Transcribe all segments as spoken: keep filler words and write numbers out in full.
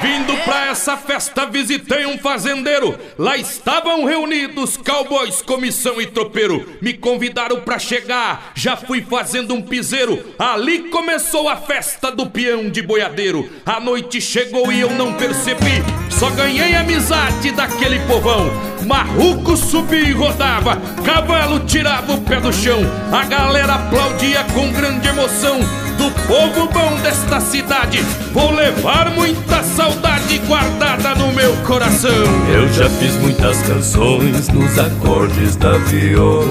Vindo pra essa festa visitei um fazendeiro. Lá estavam reunidos cowboys, comissão e tropeiro. Me convidaram pra chegar, já fui fazendo um piseiro. Ali começou a festa do peão de boiadeiro. A noite chegou e eu não percebi, só ganhei amizade daquele povão. Marruco subia e rodava, cavalo tirava o pé do chão. A galera aplaudia com grande emoção do povo bom desta cidade. Vou levar muita saudade guardada no meu coração. Eu já fiz muitas canções nos acordes da viola.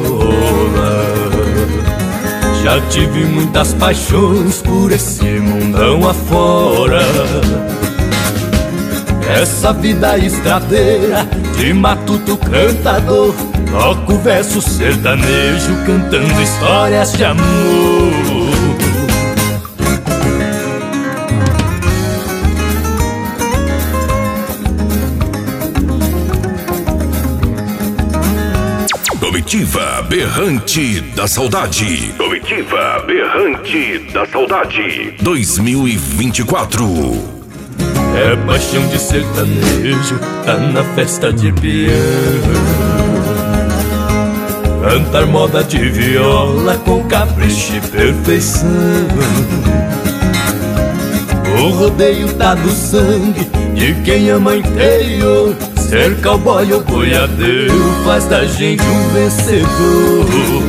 Já tive muitas paixões por esse mundão afora. Essa vida estradeira de matuto cantador, toco verso sertanejo cantando histórias de amor. Comitiva Berrante da Saudade. Comitiva Berrante da Saudade dois mil e vinte e quatro. É paixão de sertanejo, tá na festa de peão. Cantar moda de viola com capricho e perfeição. O rodeio tá no sangue de quem ama interior. Ser cowboy ou boiadeiro faz da gente um vencedor.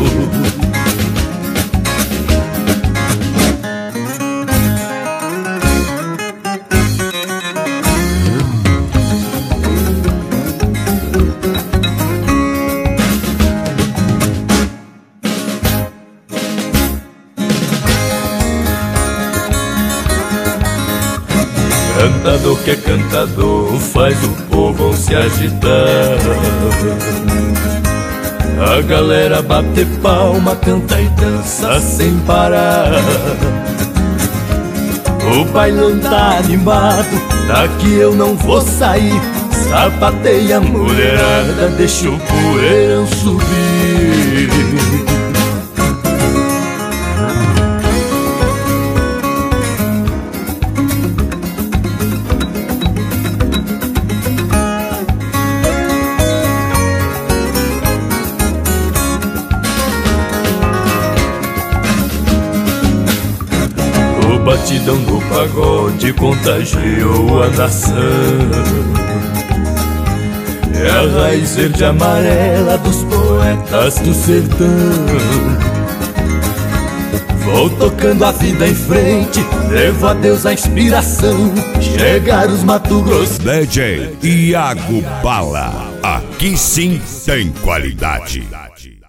Cantador que é cantador faz o povo se agitar. A galera bate palma, canta e dança sem parar. O bailão tá animado, daqui eu não vou sair. Sapateia a mulherada, deixa o poeirão subir. Batidão do pagode contagiou a nação. É a raiz verde amarela dos poetas do sertão. Vou tocando a vida em frente, levo a Deus a inspiração. Chegar os Mato Grosso. D J Iago Bala, aqui sim tem qualidade.